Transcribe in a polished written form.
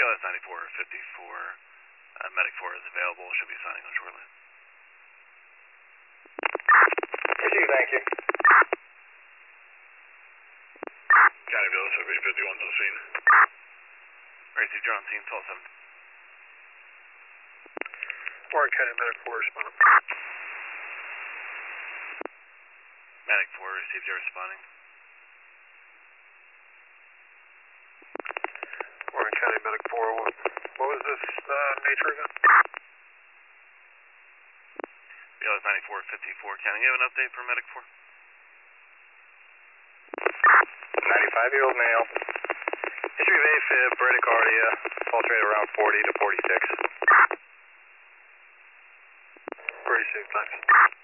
BLS 9454, Medic 4 is available, should be signing on shortly. Proceed, thank you. County BLS 51's on scene. Received, you're on scene, 12-7. Warren County Medic 4 responding. Medic 4 received, you're responding. Warren County Medic 4, what was this nature again? BLS 9454, can I give an update for Medic 4? 95-year-old male. History of AFib, bradycardia, pulse rate around 40 to 46. 46, thanks.